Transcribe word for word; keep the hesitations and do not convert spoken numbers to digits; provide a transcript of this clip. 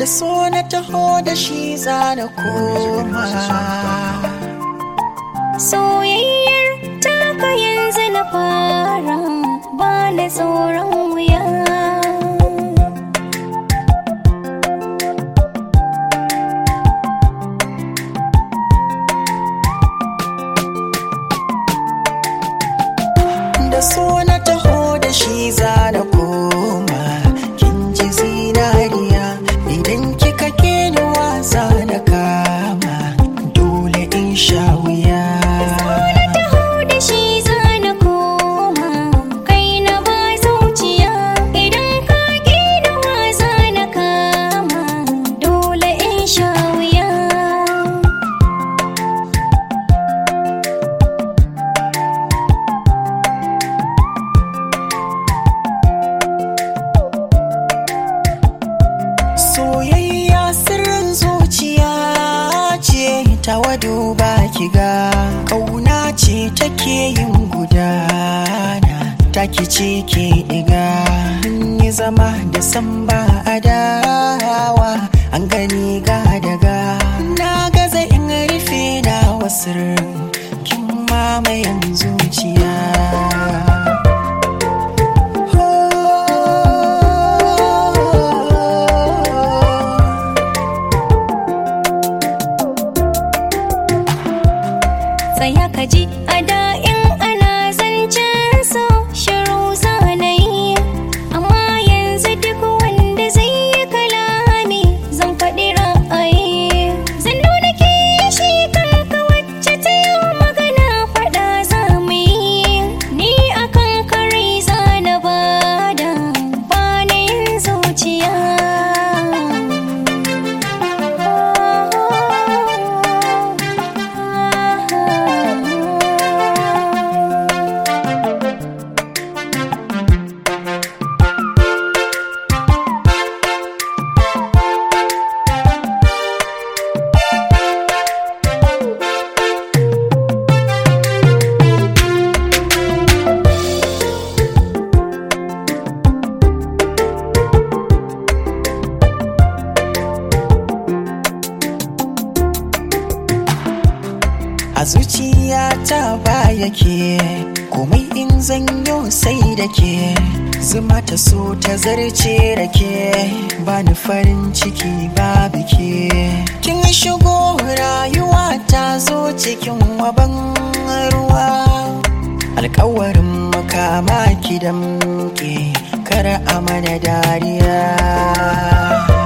da so na taho da shi za na koma. Soyayyar taka yanzu na fara, ba na tsoron wuya. Da so na taho da shi za na koma. Kin ji zinariya, idan kika keni wasa na kama, dole in sha wuya. Soyayya sirrin zuciya ce, tawa duba kiga kauna ce take yin gudana, take ce ke diga. Mun yi zama da san ba adawa, an gani ga daga. Na gaza in rufe na wasir, kin mamayen zuciya. Tsaya ka ji a da'in ana zancen so shiru zanayi, amma yanzu duk wanda zai yi kalami zan faɗi ra'ayi. Zan nuna kishi kanka wacce ta yi magana faɗa za mu yi, ni akan kare za na bada, ba na yin zuciya. A zuciyata ba yake, komai in zanyo sai da ke. Zuma ta so ta zarce da ke, ba ni farin ciki babu ke. Kin shigo rayuwa ta zo cikin waban ruwa, alkawarin makama ki damke, kar a mana dariya.